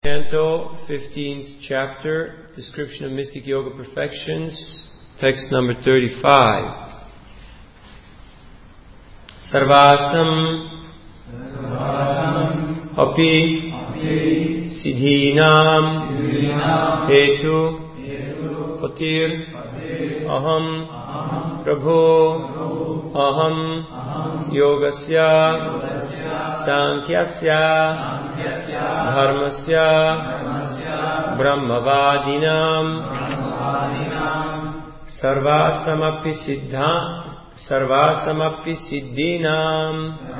Canto, 15th chapter, description of mystic yoga perfections, text number 35. Sarvasam api siddhinam hetu patir aham prabho aham yogasya sankyasya dharmasya brahmavadinam sarvasamapi siddhinam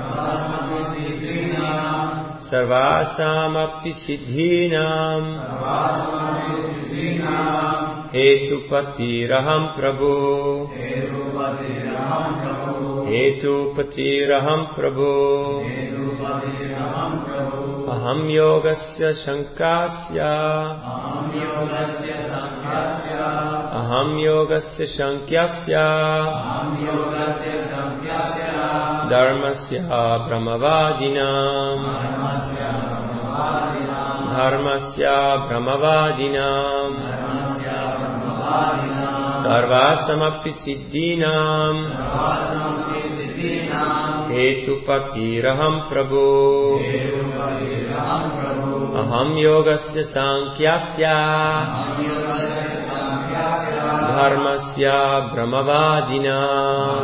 hetupatiraham prabhu aham yogasya shankyasya dharmasya brahmavadinam sarvasamapi siddhinam hetupatiraham prabhu aham yogasya sankyasya dharmasya brahmavadinam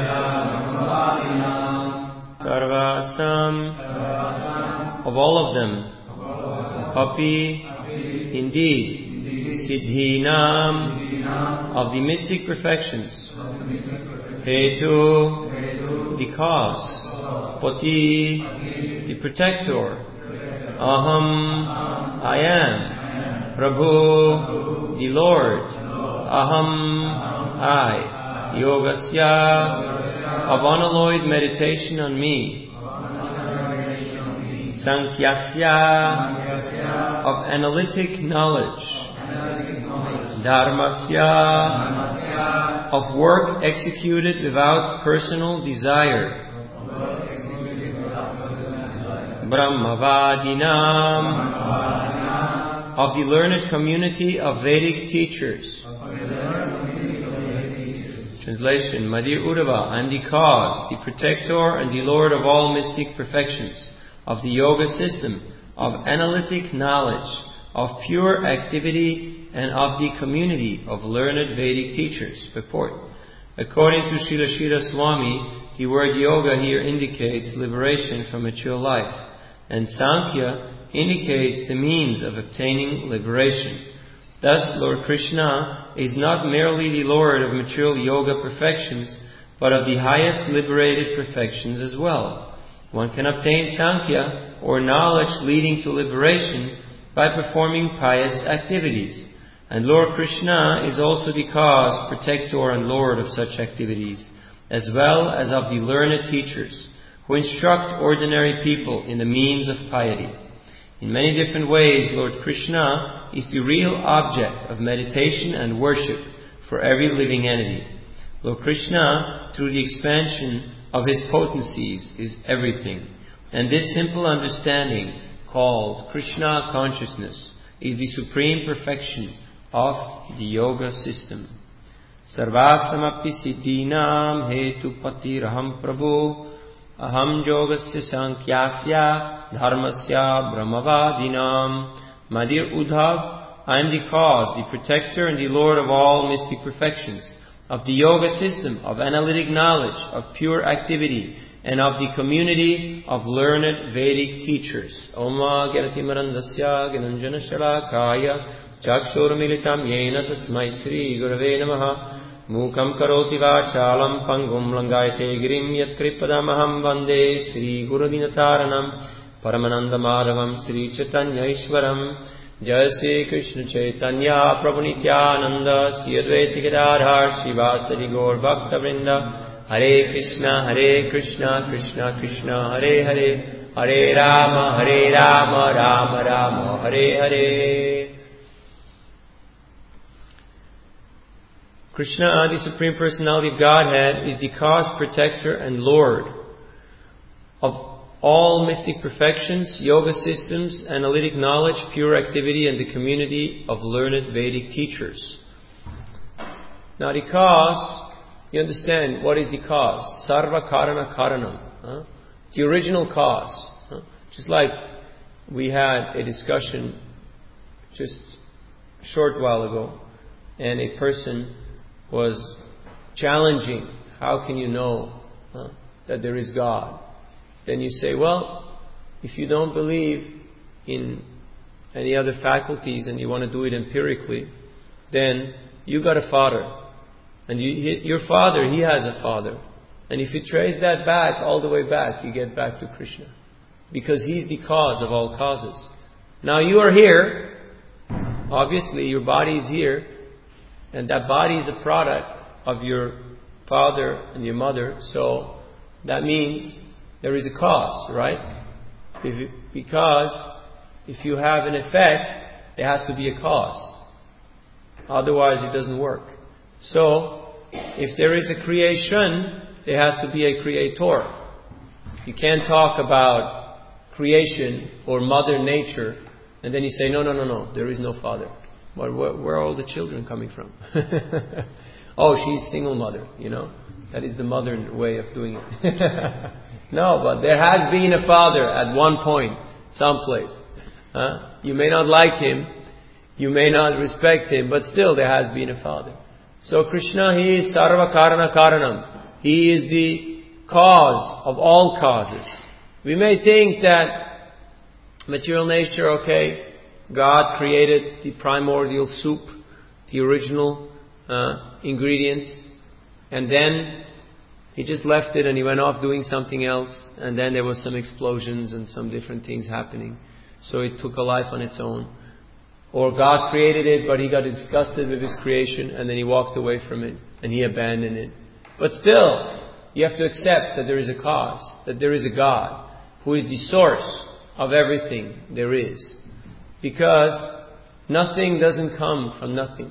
sarvasam, of all of them, api, indeed, siddhinam, of the mystic perfections, hetu, the cause, pati, the protector, aham, I am, prabhu, the Lord, aham, I, yogasya, of unalloyed meditation on me, sankyasya, of analytic knowledge, dharmasya, of work executed without personal desire, brahmavadinam, of the learned community of Vedic teachers. Translation: Madir Uddhava, and the cause, the protector and the Lord of all mystic perfections, of the yoga system, of analytic knowledge, of pure activity, and of the community of learned Vedic teachers. Purport: according to Srila Shira Swami, the word yoga here indicates liberation from material life, and Sankhya indicates the means of obtaining liberation. Thus, Lord Krishna is not merely the Lord of material yoga perfections, but of the highest liberated perfections as well. One can obtain Sankhya, or knowledge leading to liberation, by performing pious activities. And Lord Krishna is also the cause, protector and Lord of such activities, as well as of the learned teachers, who instruct ordinary people in the means of piety. In many different ways, Lord Krishna is the real object of meditation and worship for every living entity. Lord Krishna, through the expansion of His potencies, is everything. And this simple understanding, called Krishna consciousness, is the supreme perfection of the yoga system. Sarvasamapi siddhinam hetupatiraham prabhu aham yogasya sankyasya dharmasya brahmavadinam. Madir Uddhav, I am the cause, the protector and the Lord of all mystic perfections, of the yoga system, of analytic knowledge, of pure activity, and of the community of learned Vedic teachers. Oma Gyaratimarandasya Gyananjana Shalakaya Chakshurmilitam Yena Tasmai Sri Gurave Namaha Mukam Karoti Vachalam Pangum Langayate Girim Yat Kripadamaham Vande Sri Gurudinataranam Paramananda Madhavam Sri Chaitanya Ishwaram Jai Sri Krishna Chaitanya Prabhu Nityananda Sri Advaita Gadadhar Srivasadi Gaur Bhakta Vrinda Hare Krishna Krishna Krishna Hare Hare Hare Rama Rama Rama Hare Hare. Krishna, the Supreme Personality of Godhead, is the cause, protector, and Lord of all mystic perfections, yoga systems, analytic knowledge, pure activity, and the community of learned Vedic teachers. Now the cause, you understand what is the cause? Sarva karana karanam. The original cause. Just like we had a discussion just a short while ago, and a person was challenging, how can you know that there is God? Then you say, well, if you don't believe in any other faculties and you want to do it empirically, then you got a father. And your father, he has a father. And if you trace that back, all the way back, you get back to Krishna. Because he's the cause of all causes. Now you are here. Obviously, your body is here. And that body is a product of your father and your mother. So that means there is a cause, right? Because if you have an effect, there has to be a cause. Otherwise, it doesn't work. So, if there is a creation, there has to be a creator. You can't talk about creation or Mother Nature and then you say, no, there is no father. But where are all the children coming from? Oh, she's single mother, That is the modern way of doing it. No, but there has been a father at one point, someplace. You may not like him, you may not respect him, but still there has been a father. So Krishna, he is Sarva Karana Karanam. He is the cause of all causes. We may think that material nature, okay, God created the primordial soup, the original ingredients, and then He just left it and He went off doing something else, and then there was some explosions and some different things happening. So it took a life on its own. Or God created it, but He got disgusted with His creation, and then He walked away from it, and He abandoned it. But still, you have to accept that there is a cause, that there is a God, who is the source of everything there is. Because nothing doesn't come from nothing.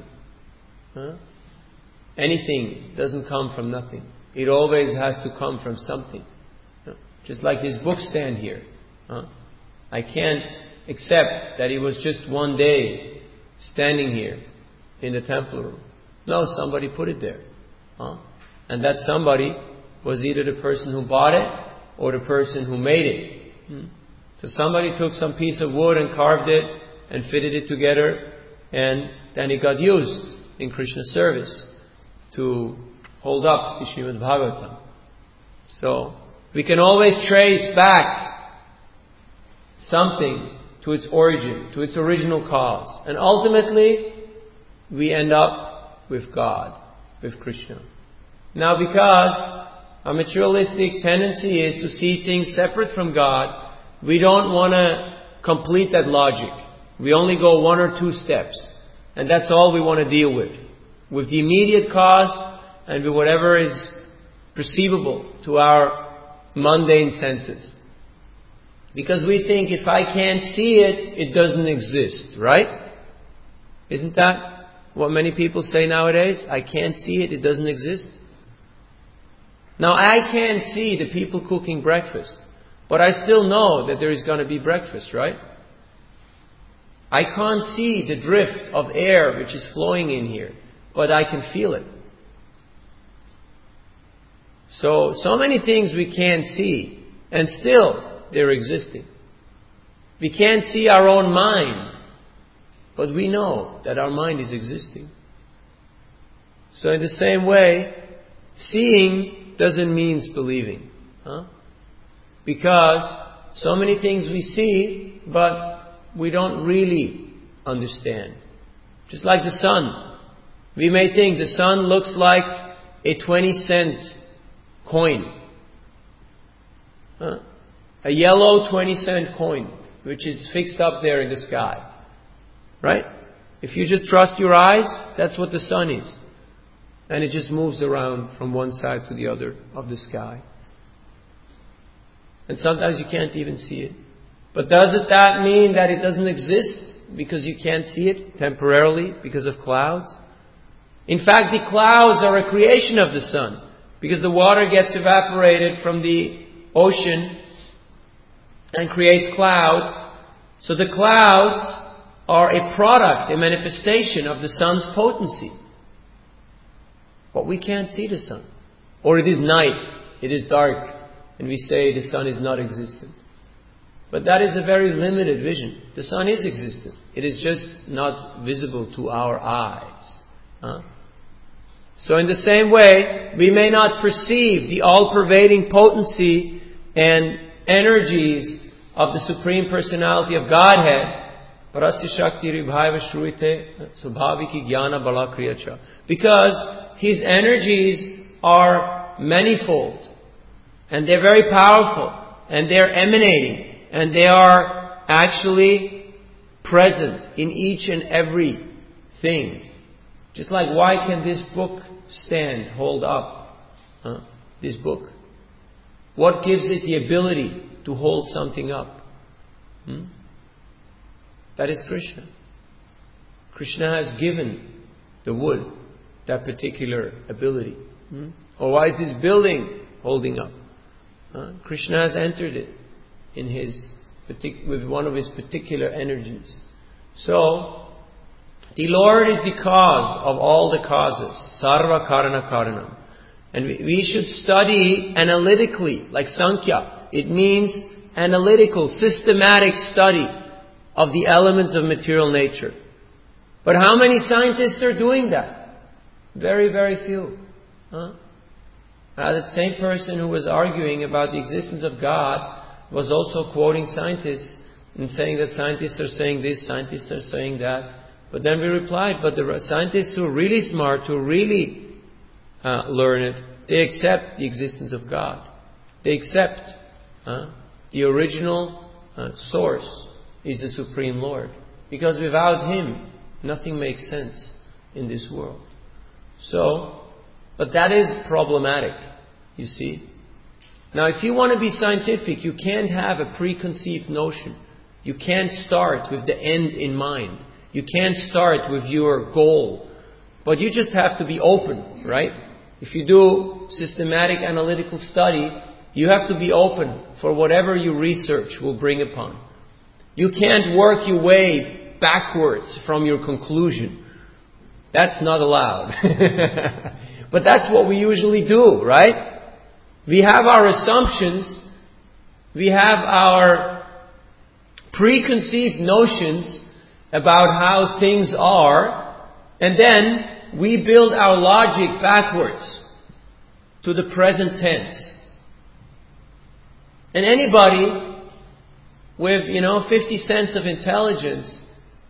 Anything doesn't come from nothing. It always has to come from something. Just like this book stand here. I can't accept that it was just one day standing here in the temple room. No, somebody put it there. And that somebody was either the person who bought it or the person who made it. So somebody took some piece of wood and carved it and fitted it together, and then it got used in Krishna's service to hold up the Srimad Bhagavatam. So we can always trace back something to its origin, to its original cause. And ultimately, we end up with God, with Krishna. Now, because our materialistic tendency is to see things separate from God, we don't want to complete that logic. We only go one or two steps. And that's all we want to deal with the immediate cause and with whatever is perceivable to our mundane senses. Because we think if I can't see it, it doesn't exist, right? Isn't that what many people say nowadays? I can't see it, it doesn't exist. Now I can't see the people cooking breakfast, but I still know that there is going to be breakfast, right? I can't see the drift of air which is flowing in here, but I can feel it. So many things we can't see, and still they're existing. We can't see our own mind, but we know that our mind is existing. So in the same way, seeing doesn't mean believing. Because so many things we see, but we don't really understand. Just like the sun. We may think the sun looks like a 20-cent coin. A yellow 20-cent coin, which is fixed up there in the sky. Right? If you just trust your eyes, that's what the sun is. And it just moves around from one side to the other of the sky. And sometimes you can't even see it. But doesn't that mean that it doesn't exist because you can't see it temporarily because of clouds? In fact, the clouds are a creation of the sun, because the water gets evaporated from the ocean and creates clouds. So the clouds are a product, a manifestation of the sun's potency. But we can't see the sun. Or it is night, it is dark, and we say the sun is not existent. But that is a very limited vision. The sun is existent. It is just not visible to our eyes. So in the same way, we may not perceive the all-pervading potency and energies of the Supreme Personality of Godhead, because His energies are manifold, and they're very powerful, and they're emanating, and they are actually present in each and every thing. Just like, why can this book hold up? This book. What gives it the ability to hold something up? That is Krishna. Krishna has given the wood that particular ability. Or why is this building holding up? Krishna has entered it in with one of His particular energies. So, the Lord is the cause of all the causes. Sarva Karana Karanam. And we should study analytically, like Sankhya. It means analytical, systematic study of the elements of material nature. But how many scientists are doing that? Very, very few. That same person who was arguing about the existence of God was also quoting scientists and saying that scientists are saying this, scientists are saying that. But then we replied, but the scientists who are really smart, who really learned, they accept the existence of God. They accept the original source is the Supreme Lord. Because without Him, nothing makes sense in this world. So, but that is problematic, you see. Now, if you want to be scientific, you can't have a preconceived notion. You can't start with the end in mind. You can't start with your goal. But you just have to be open, right? If you do systematic analytical study, you have to be open for whatever your research will bring upon. You can't work your way backwards from your conclusion. That's not allowed. But that's what we usually do, right? We have our assumptions. We have our preconceived notions about how things are. And then we build our logic backwards to the present tense. And anybody with, 50 cents of intelligence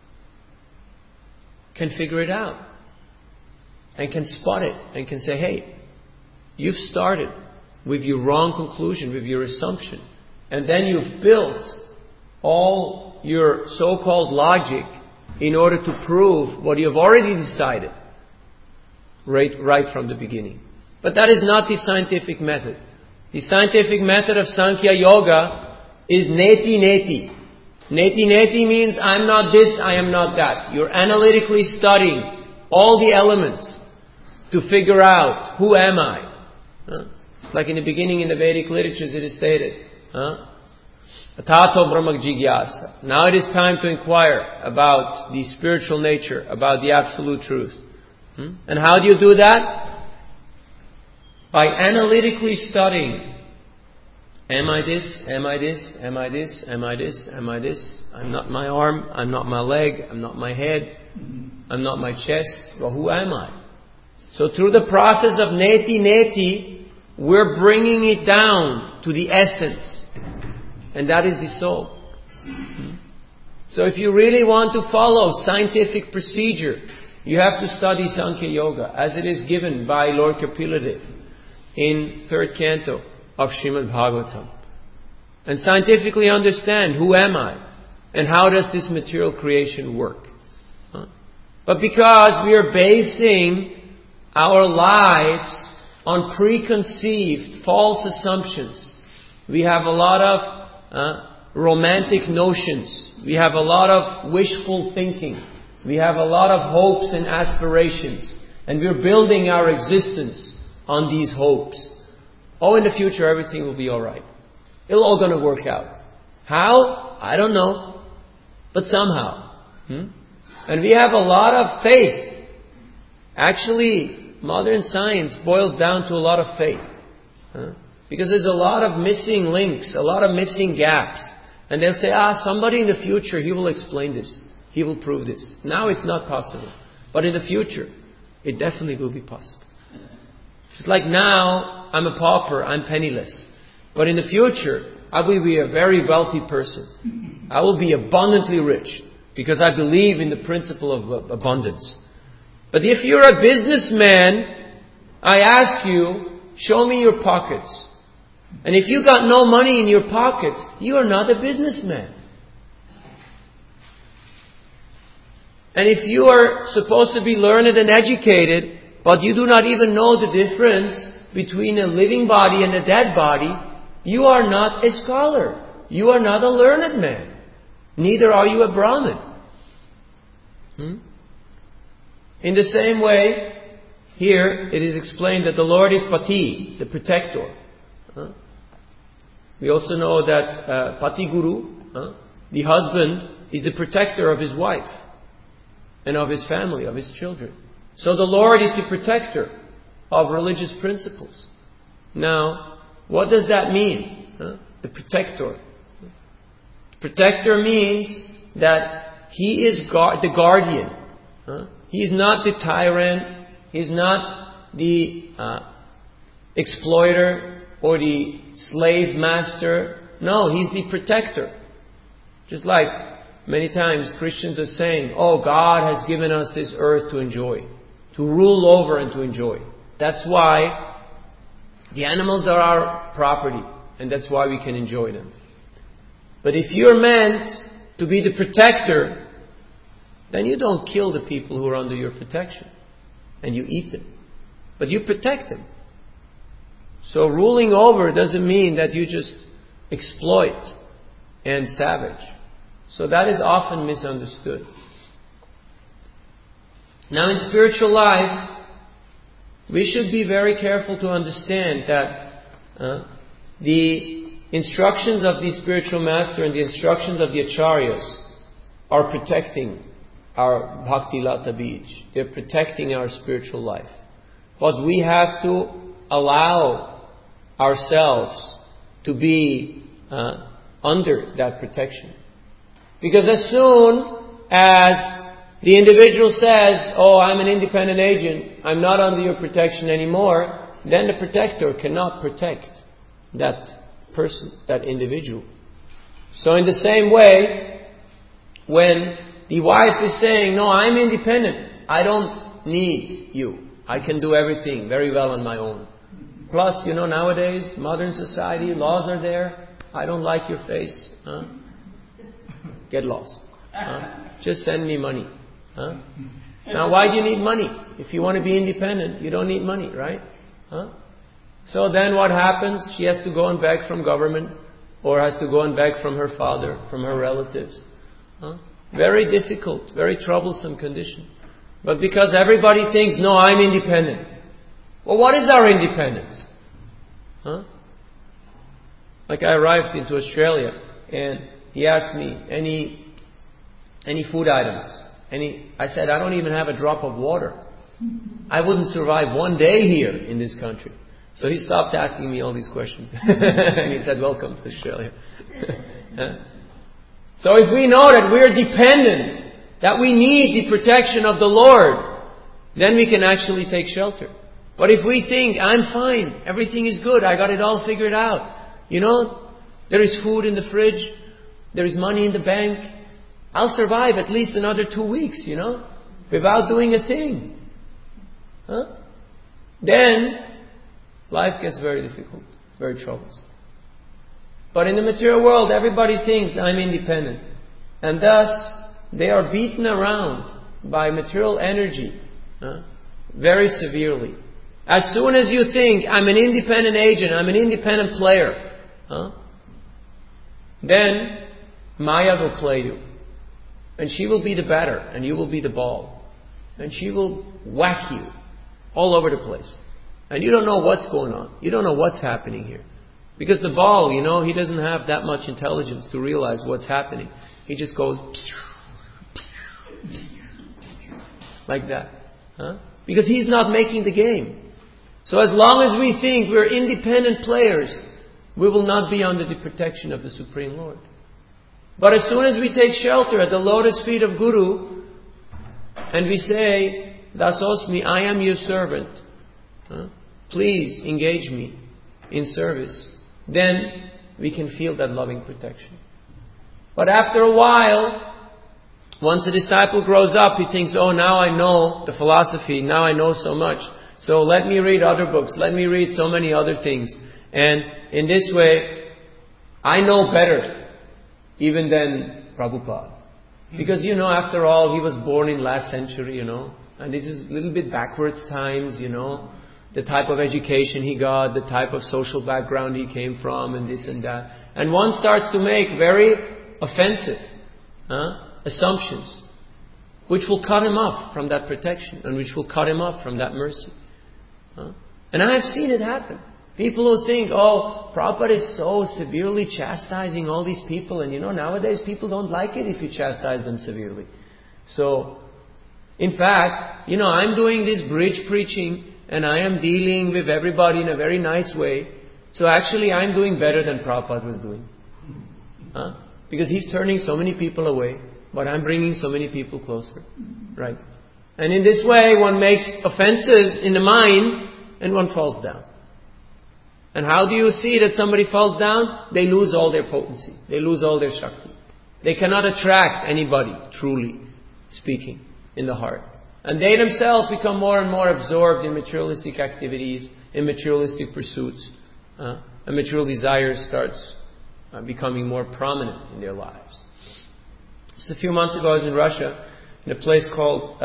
can figure it out. And can spot it. And can say, hey, you've started with your wrong conclusion, with your assumption. And then you've built all your so-called logic in order to prove what you've already decided right from the beginning. But that is not the scientific method. The scientific method of Sankhya Yoga is neti neti. Neti neti means I'm not this, I am not that. You're analytically studying all the elements to figure out who am I. It's like in the beginning in the Vedic literatures it is stated. Tato Brahma Jigyasa. Now it is time to inquire about the spiritual nature, about the absolute truth. And how do you do that? By analytically studying. Am I this? Am I this? Am I this? Am I this? Am I this? I'm not my arm. I'm not my leg. I'm not my head. I'm not my chest. Well, who am I? So through the process of neti neti, we're bringing it down to the essence. And that is the soul. So if you really want to follow scientific procedure, you have to study Sankhya Yoga as it is given by Lord Kapila in 3rd canto of Srimad Bhagavatam. And scientifically understand who am I and how does this material creation work. But because we are basing our lives on preconceived false assumptions, we have a lot of romantic notions. We have a lot of wishful thinking. We have a lot of hopes and aspirations. And we're building our existence on these hopes. Oh, in the future everything will be alright. It'll all going to work out. How? I don't know. But somehow. And we have a lot of faith. Actually, modern science boils down to a lot of faith. Because there's a lot of missing links, a lot of missing gaps. And they'll say, somebody in the future, he will explain this. He will prove this. Now it's not possible. But in the future, it definitely will be possible. Just like now, I'm a pauper, I'm penniless. But in the future, I will be a very wealthy person. I will be abundantly rich. Because I believe in the principle of abundance. But if you're a businessman, I ask you, show me your pockets. And if you got no money in your pockets, you are not a businessman. And if you are supposed to be learned and educated, but you do not even know the difference between a living body and a dead body, you are not a scholar. You are not a learned man. Neither are you a Brahmin. In the same way, here it is explained that the Lord is Pati, the protector. We also know that Pati Guru, the husband, is the protector of his wife and of his family, of his children. So the Lord is the protector of religious principles. Now, what does that mean? The protector. Protector means that He is the guardian. He is not the tyrant. He is not the exploiter or the slave master. No, He's the protector. Just like many times Christians are saying, God has given us this earth to enjoy, to rule over and to enjoy. That's why the animals are our property, and that's why we can enjoy them. But if you're meant to be the protector, then you don't kill the people who are under your protection, and you eat them. But you protect them. So ruling over doesn't mean that you just exploit and savage. So that is often misunderstood. Now in spiritual life, we should be very careful to understand that the instructions of the spiritual master and the instructions of the acharyas are protecting our bhakti lata bij. They're protecting our spiritual life. But we have to allow ourselves to be under that protection. Because as soon as the individual says, I'm an independent agent, I'm not under your protection anymore, then the protector cannot protect that person, that individual. So in the same way, when the wife is saying, no, I'm independent, I don't need you, I can do everything very well on my own. Plus, nowadays, modern society, laws are there, I don't like your face, get lost. Just send me money. Now, why do you need money? If you want to be independent, you don't need money, right? So then what happens? She has to go and beg from government, or has to go and beg from her father, from her relatives. Very difficult, very troublesome condition. But because everybody thinks, no, I'm independent. Well, what is our independence? Like I arrived into Australia, and he asked me, any food items? I said, I don't even have a drop of water. I wouldn't survive one day here in this country. So he stopped asking me all these questions. And he said, welcome to Australia. So if we know that we're dependent, that we need the protection of the Lord, then we can actually take shelter. But if we think, I'm fine, everything is good, I got it all figured out. There is food in the fridge, there is money in the bank, I'll survive at least another 2 weeks, without doing a thing. Then, life gets very difficult, very troublesome. But in the material world, everybody thinks I'm independent. And thus, they are beaten around by material energy very severely. As soon as you think, I'm an independent agent, I'm an independent player, then Maya will play you. And she will be the batter, and you will be the ball. And she will whack you all over the place. And you don't know what's going on. You don't know what's happening here. Because the ball, he doesn't have that much intelligence to realize what's happening. He just goes like that. Because he's not making the game. So as long as we think we're independent players, we will not be under the protection of the Supreme Lord. But as soon as we take shelter at the lotus feet of Guru, and we say, Dasosmi, I am your servant. Please engage me in service. Then we can feel that loving protection. But after a while, once a disciple grows up, he thinks, now I know the philosophy, now I know so much. So let me read other books, let me read so many other things. And in this way, I know better even than Prabhupada. Because, after all, he was born in last century, and this is a little bit backwards times, the type of education he got, the type of social background he came from, and this and that. And one starts to make very offensive assumptions, which will cut him off from that protection, and which will cut him off from that mercy. And I have seen it happen. People who think, Prabhupada is so severely chastising all these people, and nowadays people don't like it if you chastise them severely. So, in fact, I'm doing this bridge preaching, and I am dealing with everybody in a very nice way. So actually I'm doing better than Prabhupada was doing. Because he's turning so many people away, but I'm bringing so many people closer. Right? And in this way, one makes offenses in the mind, and one falls down. And how do you see that somebody falls down? They lose all their potency. They lose all their Shakti. They cannot attract anybody, truly speaking, in the heart. And they themselves become more and more absorbed in materialistic activities, in materialistic pursuits. And material desire starts becoming more prominent in their lives. Just a few months ago, I was in Russia, in a place called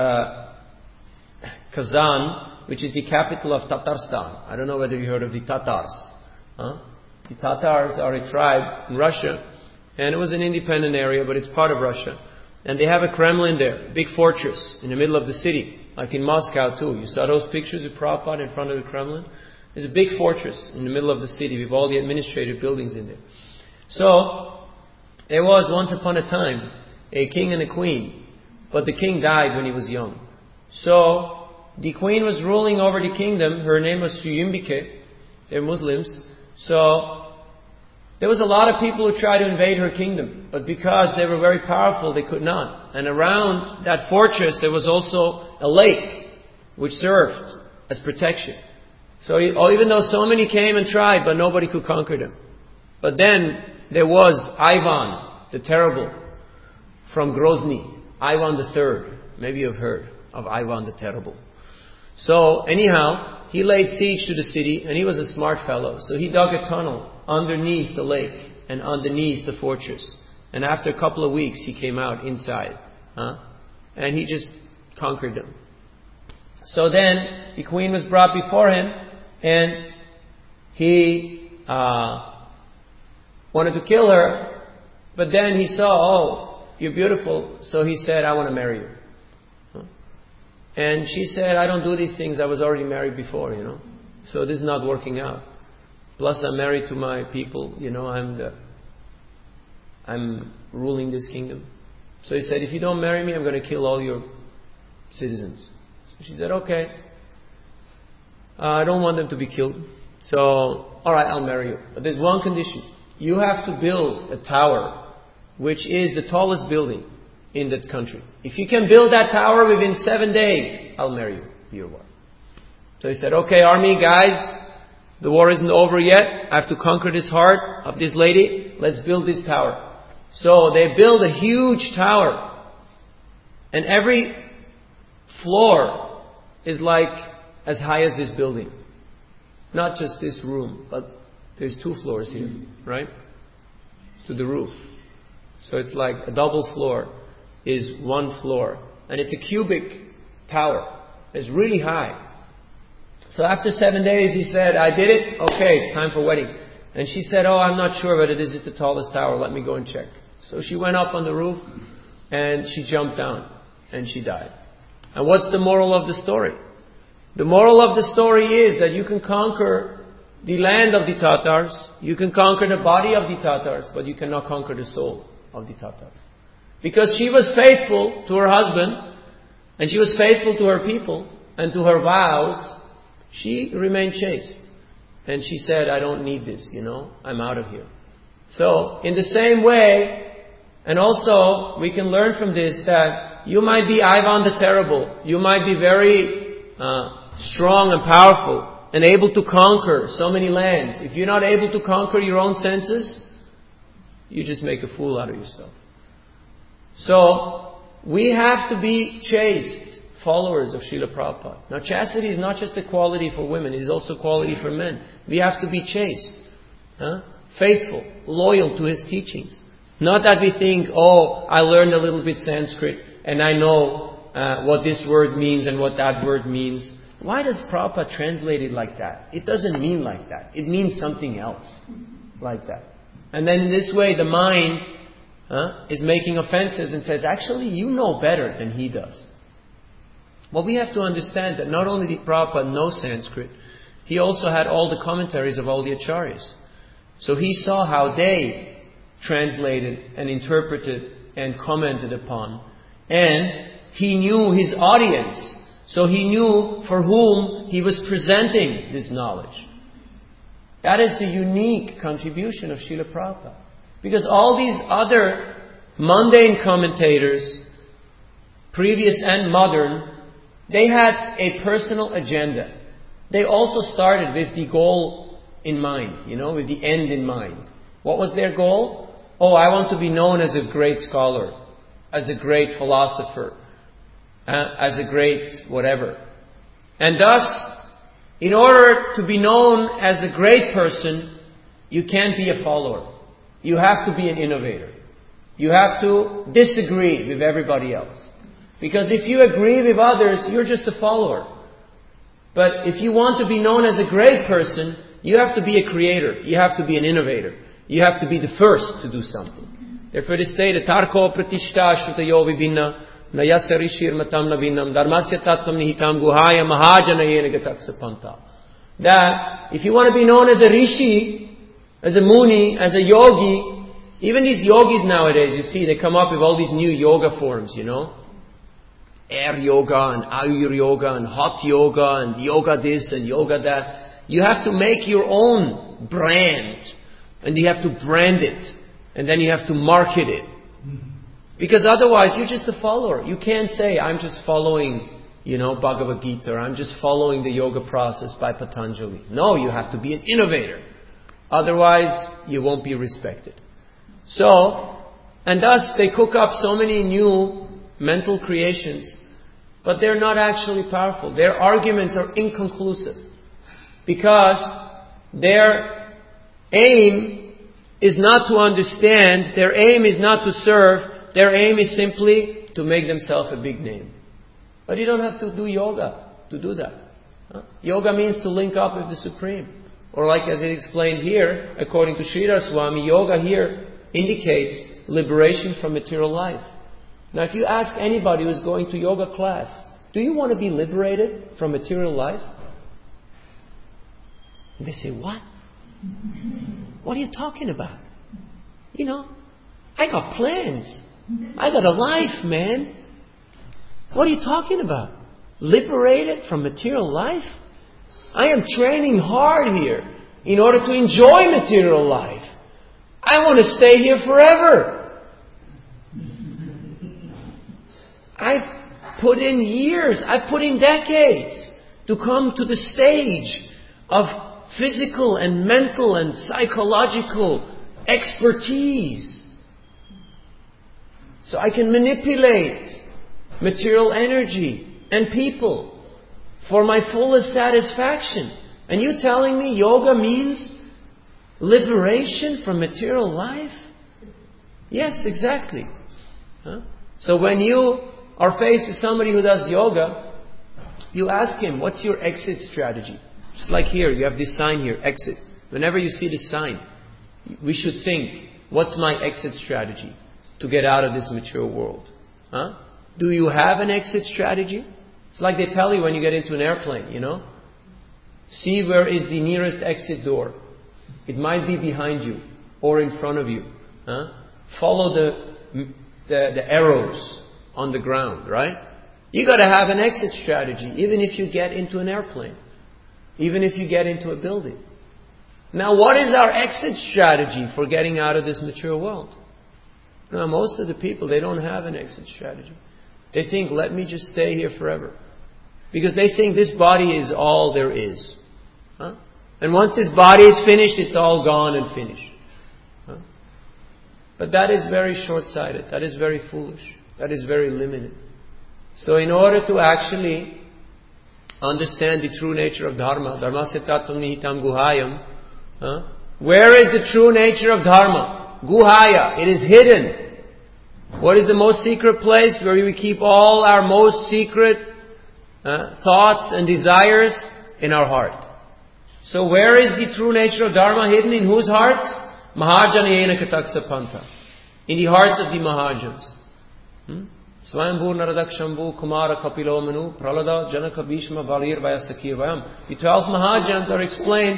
Kazan, which is the capital of Tatarstan. I don't know whether you heard of the Tatars. The Tatars are a tribe in Russia, and it was an independent area, but it's part of Russia. And they have a Kremlin there, a big fortress in the middle of the city, like in Moscow too. You saw those pictures of Prabhupada in front of the Kremlin? There's a big fortress in the middle of the city with all the administrative buildings in there. So, there was once upon a time a king and a queen, but the king died when he was young. So, the queen was ruling over the kingdom. Her name was Suyumbike. They're Muslims. So, there was a lot of people who tried to invade her kingdom. But because they were very powerful, they could not. And around that fortress, there was also a lake, which served as protection. So, even though so many came and tried, but nobody could conquer them. But then, there was Ivan, the Terrible, from Grozny. Ivan III. Maybe you've heard of Ivan the Terrible. So, anyhow, he laid siege to the city, and he was a smart fellow. So he dug a tunnel underneath the lake and underneath the fortress. And after a couple of weeks, he came out inside. And he just conquered them. So then, the queen was brought before him, and he wanted to kill her. But then he saw, you're beautiful. So he said, I want to marry you. And she said, I don't do these things. I was already married before, So this is not working out. Plus I'm married to my people, I'm ruling this kingdom. So he said, if you don't marry me, I'm going to kill all your citizens. So she said, okay. I don't want them to be killed. So, alright, I'll marry you. But there's one condition. You have to build a tower, which is the tallest building in that country. If you can build that tower within 7 days, I'll marry you, be your wife. So he said, okay, army guys, the war isn't over yet. I have to conquer this heart of this lady. Let's build this tower. So they build a huge tower. And every floor is like as high as this building. Not just this room, but there's 2 floors here, right? To the roof. So it's like a double floor is 1 floor. And it's a cubic tower. It's really high. So after 7 days he said, I did it. Okay, it's time for wedding. And she said, I'm not sure whether this is the tallest tower. Let me go and check. So she went up on the roof and she jumped down and she died. And what's the moral of the story? The moral of the story is that you can conquer the land of the Tatars. You can conquer the body of the Tatars, but you cannot conquer the soul of the Tatars. Because she was faithful to her husband, and she was faithful to her people, and to her vows, she remained chaste. And she said, I don't need this, I'm out of here. So, in the same way, and also we can learn from this that you might be Ivan the Terrible. You might be very strong and powerful and able to conquer so many lands. If you're not able to conquer your own senses, you just make a fool out of yourself. So, we have to be chaste followers of Srila Prabhupada. Now, chastity is not just a quality for women, it is also a quality for men. We have to be chaste, faithful, loyal to his teachings. Not that we think, I learned a little bit Sanskrit and I know what this word means and what that word means. Why does Prabhupada translate it like that? It doesn't mean like that. It means something else like that. And then in this way, the mind is making offenses and says, actually, you know better than he does. Well, we have to understand that not only did Prabhupada know Sanskrit, he also had all the commentaries of all the acharyas. So he saw how they translated and interpreted and commented upon. And he knew his audience. So he knew for whom he was presenting this knowledge. That is the unique contribution of Srila Prabhupada. Because all these other mundane commentators, previous and modern, they had a personal agenda. They also started with the goal in mind, with the end in mind. What was their goal? I want to be known as a great scholar, as a great philosopher, as a great whatever. And thus, in order to be known as a great person, you can't be a follower. You have to be an innovator. You have to disagree with everybody else. Because if you agree with others, you're just a follower. But if you want to be known as a great person, you have to be a creator. You have to be an innovator. You have to be the first to do something. Therefore it is stated, Tarko pratishta shrutayo vibhinna nayasya rishir matam navinam dharmasya tattvam nihitam guhaya mahajanayena gataksapanta. That if you want to be known as a rishi, as a muni, as a yogi, even these yogis nowadays, you see, they come up with all these new yoga forms, air yoga and ayur yoga and hot yoga and yoga this and yoga that. You have to make your own brand and you have to brand it and then you have to market it. Because otherwise you're just a follower. You can't say, I'm just following, Bhagavad Gita, or I'm just following the yoga process by Patanjali. No, you have to be an innovator. Otherwise you won't be respected. So, and thus they cook up so many new mental creations, but they're not actually powerful. Their arguments are inconclusive. Because their aim is not to understand, their aim is not to serve, their aim is simply to make themselves a big name. But you don't have to do yoga to do that. Yoga means to link up with the Supreme. Or like as it explained here, according to Sridhar Swami, yoga here indicates liberation from material life. Now if you ask anybody who's going to yoga class, do you want to be liberated from material life? And they say, what? What are you talking about? I got plans. I got a life, man. What are you talking about? Liberated from material life? I am training hard here in order to enjoy material life. I want to stay here forever. I've put in years, I've put in decades to come to the stage of physical and mental and psychological expertise. So I can manipulate material energy and people for my fullest satisfaction. And you telling me yoga means liberation from material life? Yes, exactly. So when you are faced with somebody who does yoga, you ask him, what's your exit strategy? Just like here, you have this sign here, exit. Whenever you see this sign, we should think, what's my exit strategy to get out of this material world? Do you have an exit strategy? It's like they tell you when you get into an airplane, See where is the nearest exit door. It might be behind you or in front of you. Follow the arrows on the ground, right? You got to have an exit strategy, even if you get into an airplane, even if you get into a building. Now, what is our exit strategy for getting out of this material world? Now, most of the people, they don't have an exit strategy. They think, let me just stay here forever. Because they think this body is all there is. And once this body is finished, it's all gone and finished. But that is very short-sighted. That is very foolish. That is very limited. So in order to actually understand the true nature of Dharma, Dharma Setatam Nihitam Guhayam, where is the true nature of Dharma? Guhaya. It is hidden. What is the most secret place where we keep all our most secret thoughts and desires? In our heart. So where is the true nature of Dharma hidden? In whose hearts? Mahajanayena Kataksa Panta. In the hearts of the Mahajans. Swayambhu Naradak Shambhu Kumara Kapilo Manu Pralada Janaka Bhishma Valir Vayasakir Vayam. The 12 Mahajans are explained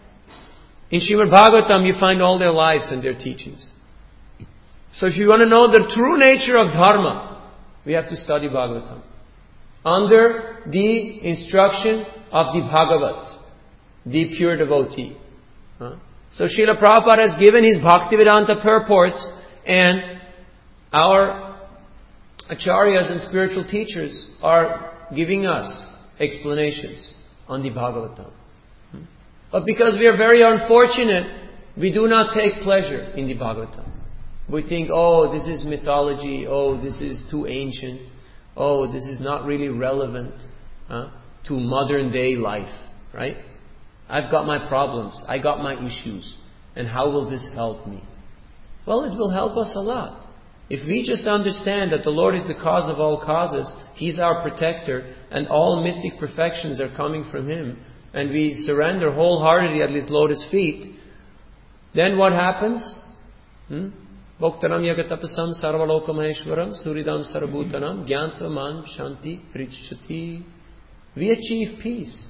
in Srimad Bhagavatam. You find all their lives and their teachings. So if you want to know the true nature of Dharma, we have to study Bhagavatam. Under the instruction of the Bhagavat, the pure devotee. So Srila Prabhupada has given his Bhaktivedanta purports, and our acharyas and spiritual teachers are giving us explanations on the Bhagavatam. But because we are very unfortunate, we do not take pleasure in the Bhagavatam. We think, oh, this is mythology, oh, this is too ancient, oh, this is not really relevant to modern day life, right? I've got my problems, I got my issues, and how will this help me? Well, it will help us a lot. If we just understand that the Lord is the cause of all causes, He's our protector, and all mystic perfections are coming from Him, and we surrender wholeheartedly at His lotus feet, then what happens? Bhaktaram yagatapasam sarvaloka maheshwaram suridam sarabhutanam gyantvaman shanti prichati. We achieve peace.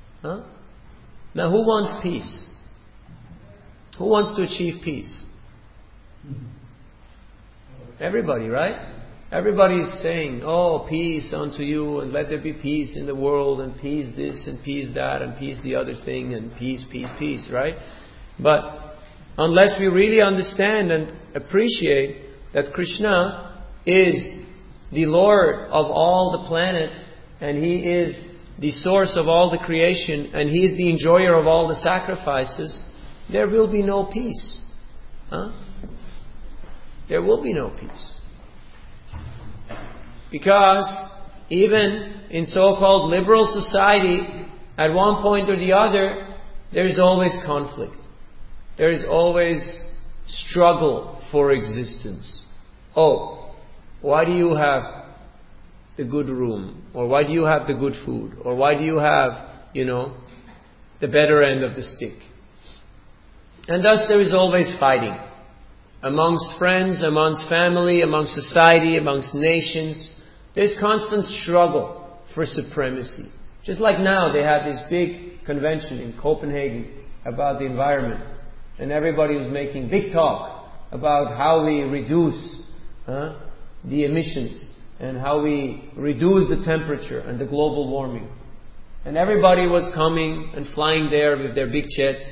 Now who wants peace? Who wants to achieve peace? Everybody, right? Everybody is saying, oh, peace unto you, and let there be peace in the world, and peace this, and peace that, and peace the other thing, and peace, peace, peace, right? But unless we really understand and appreciate that Krishna is the Lord of all the planets, and He is the source of all the creation, and He is the enjoyer of all the sacrifices, there will be no peace. There will be no peace. Because even in so-called liberal society, at one point or the other, there is always conflict. There is always struggle for existence. Oh, why do you have the good room? Or why do you have the good food? Or why do you have, the better end of the stick? And thus there is always fighting. Amongst friends, amongst family, amongst society, amongst nations. There's constant struggle for supremacy. Just like now they have this big convention in Copenhagen about the environment. And everybody was making big talk about how we reduce the emissions and how we reduce the temperature and the global warming. And everybody was coming and flying there with their big jets,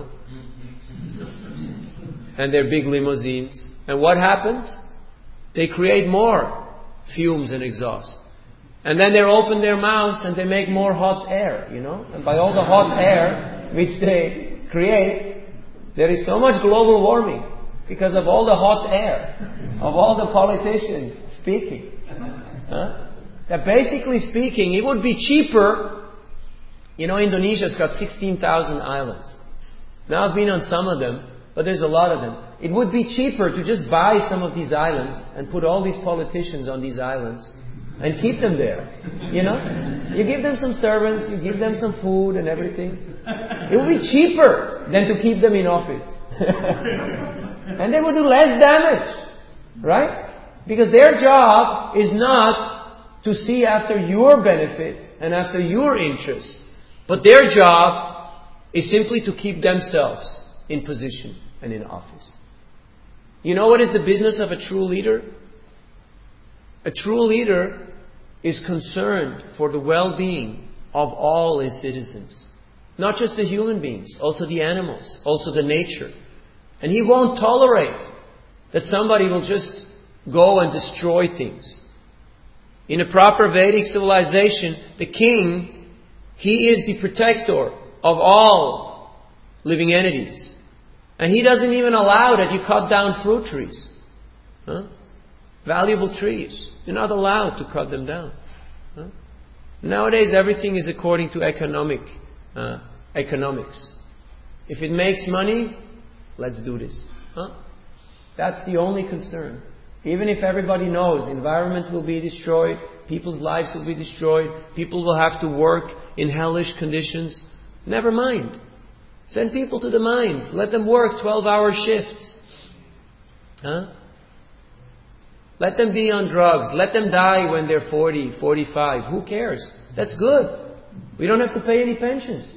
and their big limousines. And what happens? They create more fumes and exhaust. And then they open their mouths and they make more hot air, And by all the hot air which they create, there is so much global warming because of all the hot air, of all the politicians speaking. That basically speaking, it would be cheaper. Indonesia's got 16,000 islands. Now I've been on some of them, but there's a lot of them. It would be cheaper to just buy some of these islands and put all these politicians on these islands and keep them there. You give them some servants, you give them some food and everything. It would be cheaper than to keep them in office. And they would do less damage. Right? Because their job is not to see after your benefit and after your interest. But their job is simply to keep themselves in position and in office. You know what is the business of a true leader? A true leader is concerned for the well-being of all his citizens. Not just the human beings, also the animals, also the nature. And he won't tolerate that somebody will just go and destroy things. In a proper Vedic civilization, the king, he is the protector of all living entities. And he doesn't even allow that you cut down fruit trees. Valuable trees. You're not allowed to cut them down. Nowadays everything is according to economics. If it makes money, let's do this. That's the only concern. Even if everybody knows environment will be destroyed, people's lives will be destroyed, people will have to work in hellish conditions, never mind. Send people to the mines. Let them work 12-hour shifts. Let them be on drugs. Let them die when they're 40, 45. Who cares? That's good. We don't have to pay any pensions.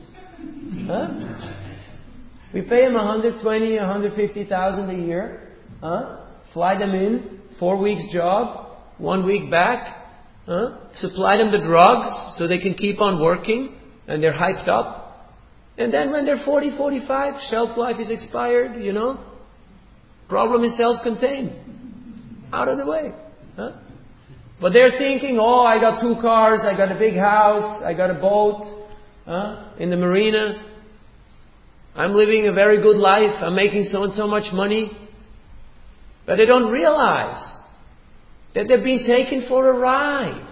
We pay them 120, 150,000 a year. Fly them in, 4 weeks job, 1 week back. Supply them the drugs so they can keep on working and they're hyped up. And then when they're 40, 45, shelf life is expired, problem is self-contained. Out of the way. But they're thinking, I got 2 cars, I got a big house, I got a boat in the marina. I'm living a very good life, I'm making so and so much money. But they don't realize that they're being taken for a ride.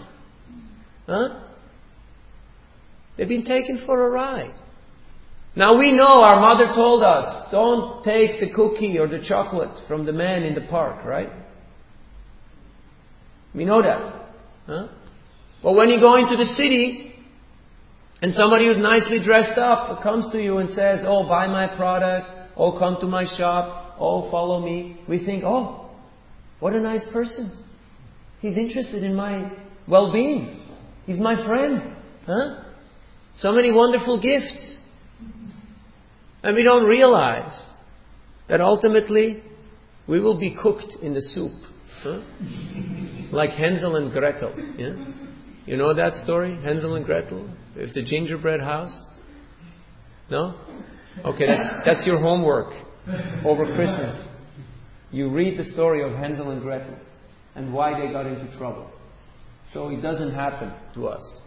They've been taken for a ride. Now we know our mother told us, don't take the cookie or the chocolate from the man in the park, right? We know that. But when you go into the city and somebody who's nicely dressed up comes to you and says, buy my product, come to my shop, follow me. We think, what a nice person. He's interested in my well-being. He's my friend. So many wonderful gifts. And we don't realize that ultimately we will be cooked in the soup. Like Hansel and Gretel. You know that story? Hansel and Gretel? With the gingerbread house? No? Okay, that's your homework over Christmas. You read the story of Hansel and Gretel and why they got into trouble. So it doesn't happen to us.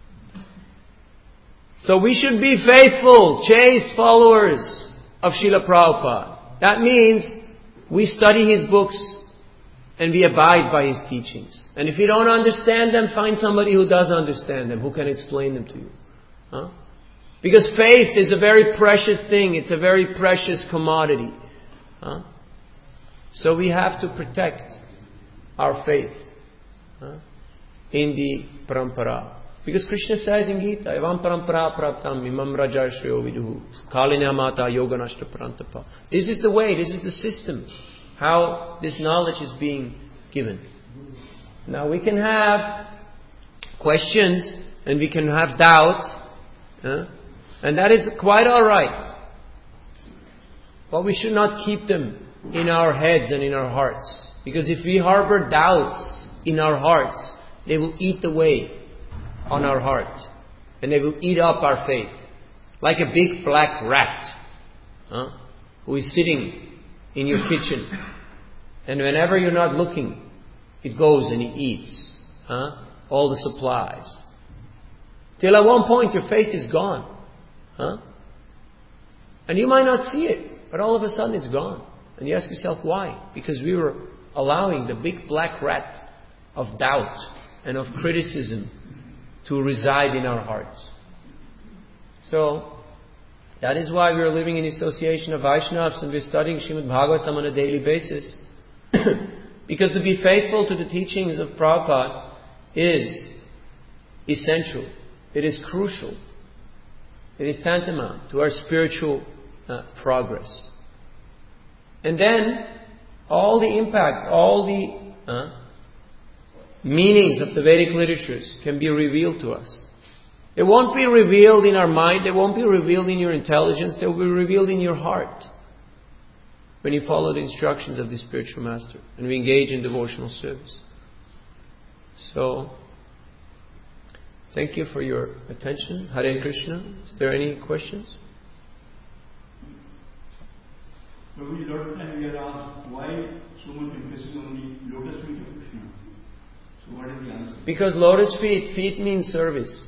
So we should be faithful, chaste followers of Srila Prabhupada. That means we study his books and we abide by his teachings. And if you don't understand them, find somebody who does understand them, who can explain them to you. Because faith is a very precious thing. It's a very precious commodity. So we have to protect our faith in the parampara. Because Krishna says in Gita, Evam parampara praptam imam raja shreyo viduhu kalina mata yoganashta parantapa. This is the way, this is the system, how this knowledge is being given. Now we can have questions and we can have doubts, and that is quite alright. But we should not keep them in our heads and in our hearts. Because if we harbor doubts in our hearts, they will eat away on our heart. And they will eat up our faith. Like a big black rat who is sitting in your kitchen. And whenever you're not looking, it goes and it eats all the supplies. Till at one point your faith is gone. And you might not see it, but all of a sudden it's gone. And you ask yourself why? Because we were allowing the big black rat of doubt and of criticism to reside in our hearts. So, that is why we are living in the association of Vaishnavas and we are studying Srimad Bhagavatam on a daily basis. Because to be faithful to the teachings of Prabhupada is essential. It is crucial. It is tantamount to our spiritual progress. And then, all the impacts, all the meanings of the Vedic literatures can be revealed to us. They won't be revealed in our mind. They won't be revealed in your intelligence. They will be revealed in your heart when you follow the instructions of the spiritual master and we engage in devotional service. So, thank you for your attention. Hare Krishna. Is there any questions? Prabhuji, a lot of times we are asked why so much emphasis on the lotus feet of Krishna. So what is the answer? Because lotus feet means service.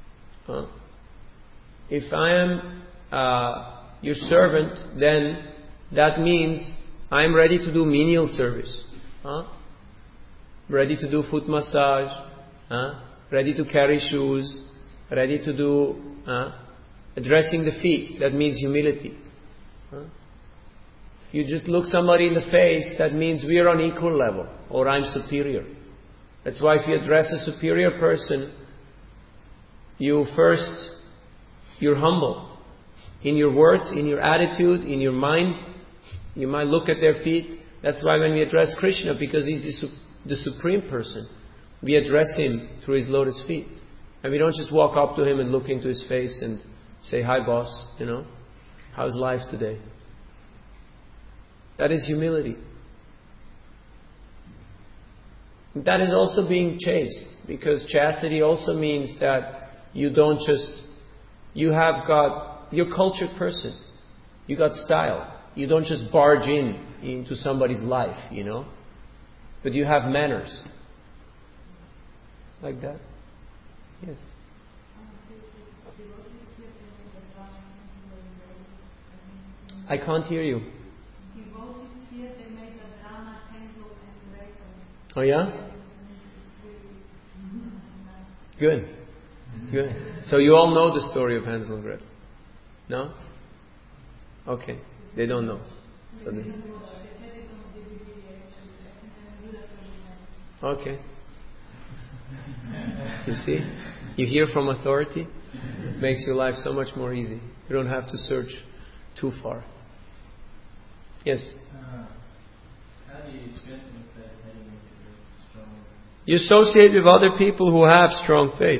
If I am your servant, then that means I am ready to do menial service. Ready to do foot massage. Ready to carry shoes. Ready to do addressing the feet. That means humility. If you just look somebody in the face, that means we are on equal level, or I'm superior. That's why if you address a superior person, you're humble. In your words, in your attitude, in your mind, you might look at their feet. That's why when we address Krishna, because He's the supreme person, we address Him through His lotus feet. And we don't just walk up to Him and look into His face and say, "Hi boss, how's life today?" That is humility. That is also being chaste, because chastity also means that you're a cultured person. You got style. You don't just barge into somebody's life, but you have manners. Like that? Yes. I can't hear you. Oh yeah? Good. So you all know the story of Hansel and Gretel? No? Okay. They don't know. Okay. You see? You hear from authority. Makes your life so much more easy. You don't have to search too far. Yes? How do you strengthen that heading with strong? You associate with other people who have strong faith.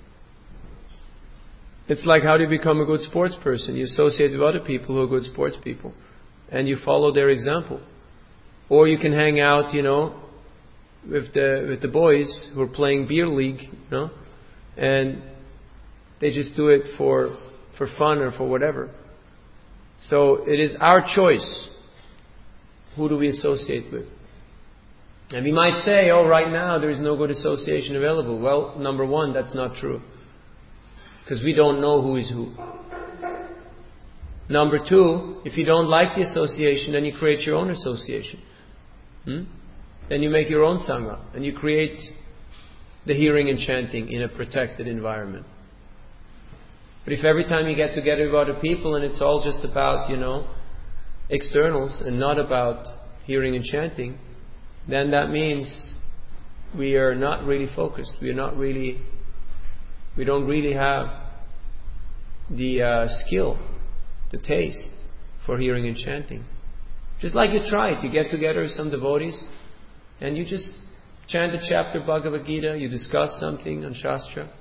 It's like, how do you become a good sports person? You associate with other people who are good sports people. And you follow their example. Or you can hang out, with the boys who are playing beer league, and they just do it for fun or for whatever. So it is our choice. Who do we associate with? And we might say, right now there is no good association available. Well, number one, that's not true. Because we don't know who is who. Number two, if you don't like the association, then you create your own association. Then you make your own Sangha. And you create the hearing and chanting in a protected environment. But if every time you get together with other people and it's all just about, externals and not about hearing and chanting, then that means we are not really focused. We don't really have the skill, the taste for hearing and chanting. Just like you try it. You get together with some devotees and you just chant a chapter of Bhagavad Gita, you discuss something on Shastra.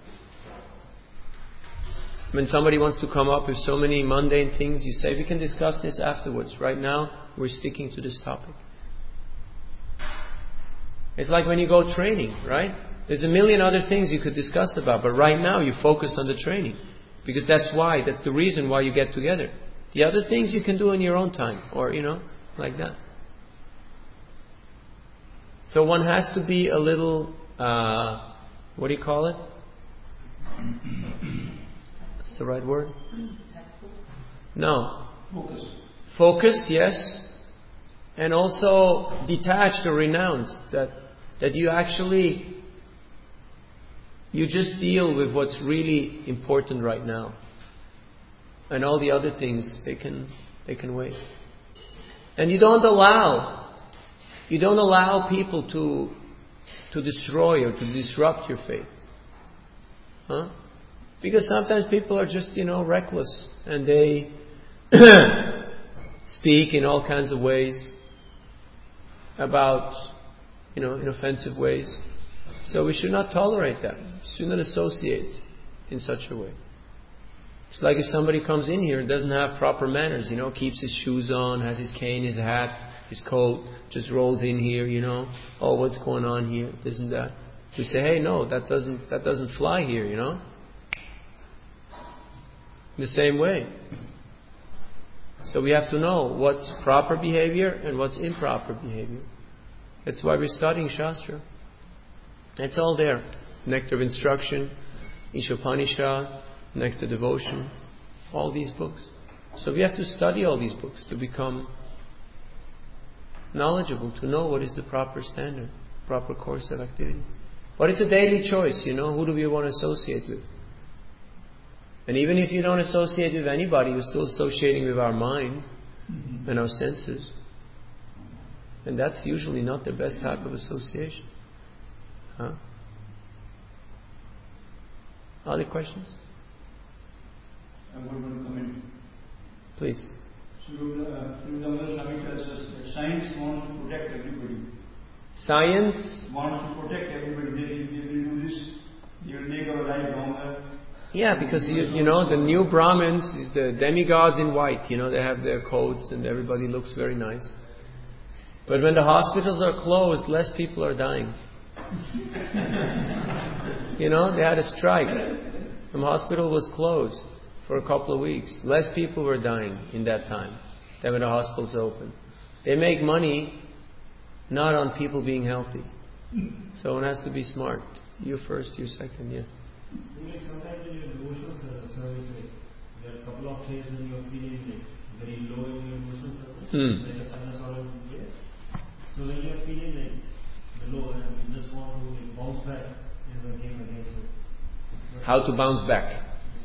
When somebody wants to come up with so many mundane things, you say, we can discuss this afterwards. Right now, we're sticking to this topic. It's like when you go training, right? There's a million other things you could discuss about, but right now you focus on the training. Because that's the reason why you get together. The other things you can do in your own time, or, like that. So one has to be a little, what do you call it? What's the right word? No. Focused, yes. And also detached or renounced. That you actually, you just deal with what's really important right now. And all the other things, they can wait. And you don't allow people to destroy or to disrupt your faith. Because sometimes people are just, reckless. And they speak in all kinds of ways about, in offensive ways. So we should not tolerate that. We should not associate in such a way. It's like if somebody comes in here and doesn't have proper manners, keeps his shoes on, has his cane, his hat, his coat, just rolls in here, oh, what's going on here, this and that. We say, hey, no, that doesn't fly here, The same way. So we have to know what's proper behavior and what's improper behavior. That's why we're studying Shastra. It's all there. Nectar of Instruction, Ishopanishad, Nectar Devotion, all these books. So we have to study all these books to become knowledgeable, to know what is the proper standard, proper course of activity. But it's a daily choice, who do we want to associate with? And even if you don't associate with anybody, you're still associating with our mind and our senses. And that's usually not the best type of association. Huh? Other questions? I'm going to comment. Please. Swami tells us that science wants to protect everybody. Science wants to protect everybody. They will do this. They will make our life longer. Yeah, because the new Brahmins is the demigods in white. They have their coats and everybody looks very nice. But when the hospitals are closed, less people are dying. They had a strike. The hospital was closed for a couple of weeks. Less people were dying in that time than when the hospital's open. They make money not on people being healthy. So one has to be smart. You first, you second, yes. Sometimes in your devotional service, there are a couple of days when you are feeling very low in your devotional service, like a sinusoidal there. So when you are feeling the low and you just want to bounce back in the game again. So how to bounce back?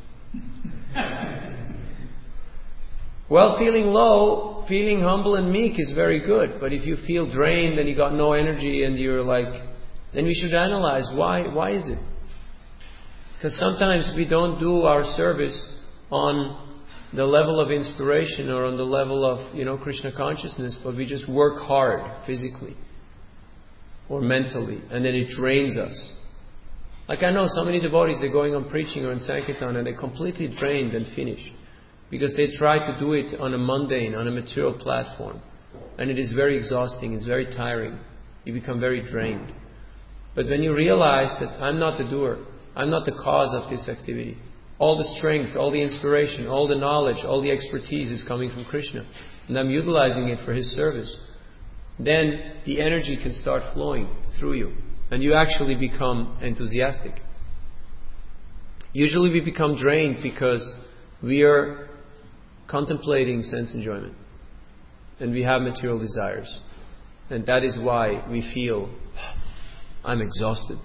Well, feeling low, feeling humble and meek is very good. But if you feel drained and you got no energy and you're then we should analyze why is it? Because sometimes we don't do our service on the level of inspiration or on the level of, Krishna consciousness, but we just work hard physically or mentally, and then it drains us. Like I know so many devotees, they're going on preaching or in Sankirtan and they're completely drained and finished because they try to do it on a mundane, on a material platform. And it is very exhausting, it's very tiring. You become very drained. But when you realize that I'm not the doer, I'm not the cause of this activity. All the strength, all the inspiration, all the knowledge, all the expertise is coming from Krishna. And I'm utilizing it for His service. Then the energy can start flowing through you. And you actually become enthusiastic. Usually we become drained because we are contemplating sense enjoyment. And we have material desires. And that is why we feel, I'm exhausted.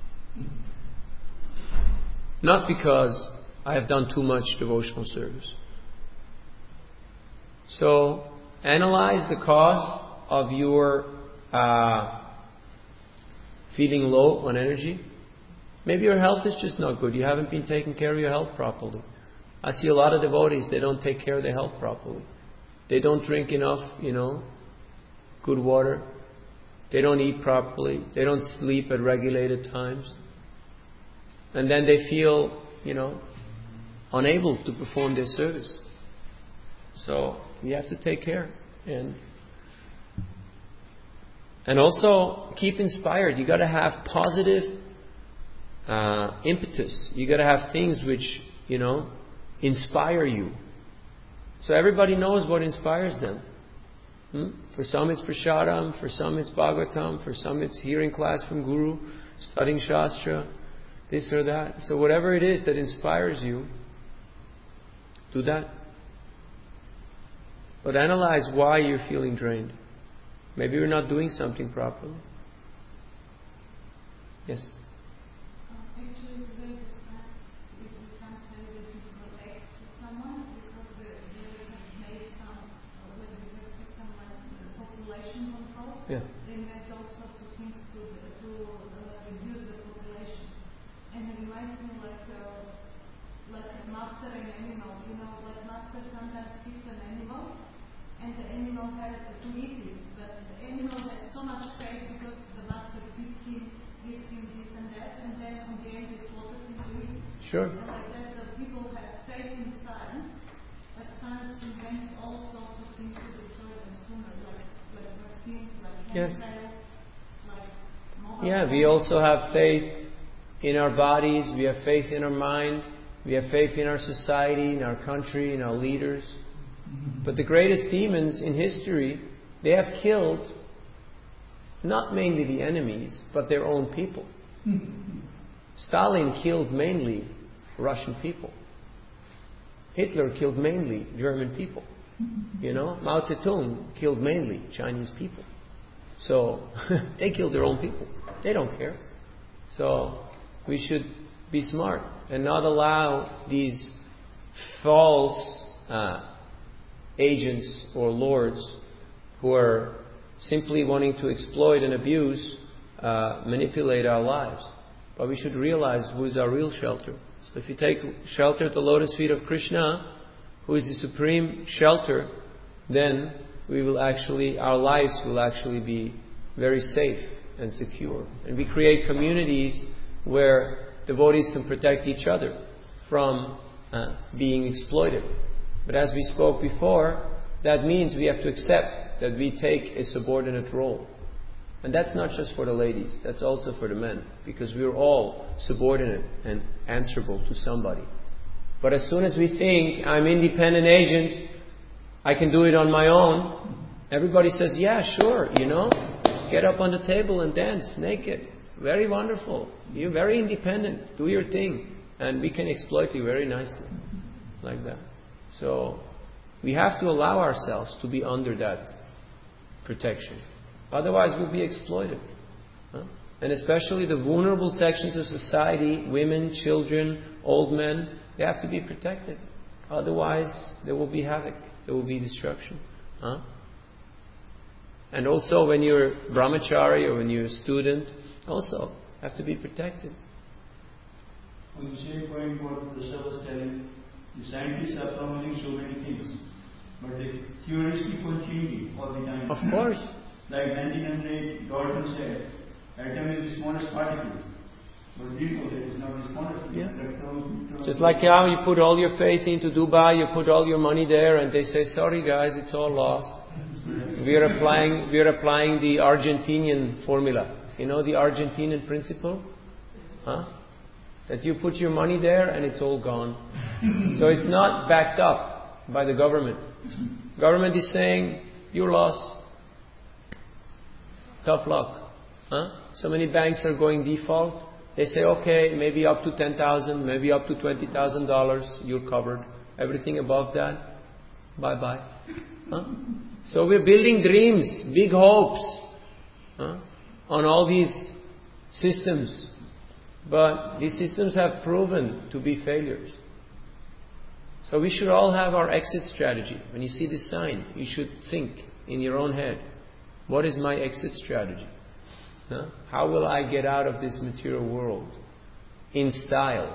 Not because I have done too much devotional service. So, analyze the cause of your feeling low on energy. Maybe your health is just not good. You haven't been taking care of your health properly. I see a lot of devotees, they don't take care of their health properly. They don't drink enough, good water. They don't eat properly. They don't sleep at regulated times. And then they feel, unable to perform their service. So you have to take care. And also keep inspired. You got to have positive impetus. You got to have things which, inspire you. So everybody knows what inspires them. For some it's Prasadam, for some it's Bhagavatam, for some it's hearing class from Guru, studying Shastra, this or that. So whatever it is that inspires you, do that. But analyze why you're feeling drained. Maybe you're not doing something properly. Yes? Actually, today discussed if we can't say that we protect someone because they have made some, when we have system like population control, Yeah. they made all sorts of things to reduce the population. And it reminds me like a master and animal. Like master sometimes keeps an animal and the animal has to eat it. But the animal has so much faith because the master feeds him, gives him this and that, and then on the end he slaughters him to eat. Sure. And like that, the people have faith in science, but science invents all sorts of things to destroy them sooner, like vaccines, like Yes. chemtrails, like mobile Yeah, we phones. also have faith in our bodies, we have faith in our mind, we have faith in our society, in our country, in our leaders. But the greatest demons in history, they have killed not mainly the enemies, but their own people. Stalin killed mainly Russian people. Hitler killed mainly German people. Mao Zedong killed mainly Chinese people. So they killed their own people. They don't care. So we should be smart and not allow these false agents or lords who are simply wanting to exploit and abuse, manipulate our lives. But we should realize who is our real shelter. So if you take shelter at the lotus feet of Krishna, who is the supreme shelter, then our lives will actually be very safe and secure. And we create communities where devotees can protect each other from being exploited. But as we spoke before, that means we have to accept that we take a subordinate role. And that's not just for the ladies, that's also for the men. Because we're all subordinate and answerable to somebody. But as soon as we think, I'm independent agent, I can do it on my own, everybody says, yeah, sure, get up on the table and dance naked. Very wonderful. You're very independent. Do your thing. And we can exploit you very nicely. Like that. So, we have to allow ourselves to be under that protection. Otherwise, we'll be exploited. And especially the vulnerable sections of society, women, children, old men, they have to be protected. Otherwise, there will be havoc. There will be destruction. And also, when you're brahmachari or when you're a student, also have to be protected. On the same point, what Prasad was telling, the scientists are promoting so many things, but the theories keep on changing all the time. Of course. Like 1908, Dalton said, atom is the smallest particle. But we know that it's not the smallest. Yeah. Just like how you put all your faith into Dubai, you put all your money there, and they say, sorry guys, it's all lost. We are applying the Argentinian formula. You know the Argentinian principle? That you put your money there and it's all gone. So it's not backed up by the government. Government is saying, you lost. Tough luck. So many banks are going default. They say, okay, maybe up to $10,000, maybe up to $20,000, you're covered. Everything above that, bye-bye. So we're building dreams, big hopes on all these systems. But these systems have proven to be failures. So we should all have our exit strategy. When you see this sign, you should think in your own head, what is my exit strategy? How will I get out of this material world? In style.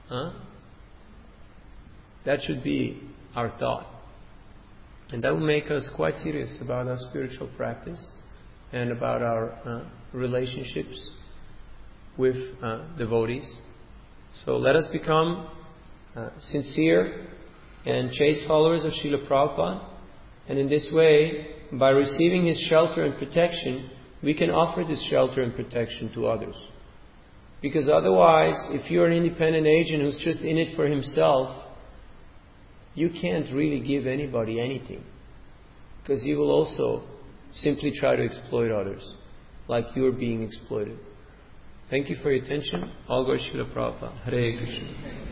That should be our thought. And that will make us quite serious about our spiritual practice and about our relationships with devotees. So let us become sincere and chaste followers of Srila Prabhupada. And in this way, by receiving his shelter and protection, we can offer this shelter and protection to others. Because otherwise, if you're an independent agent who's just in it for himself, you can't really give anybody anything. Because you will also simply try to exploit others, like you're being exploited. Thank you for your attention. All glory to Srila Prabhupada. Hare Krishna.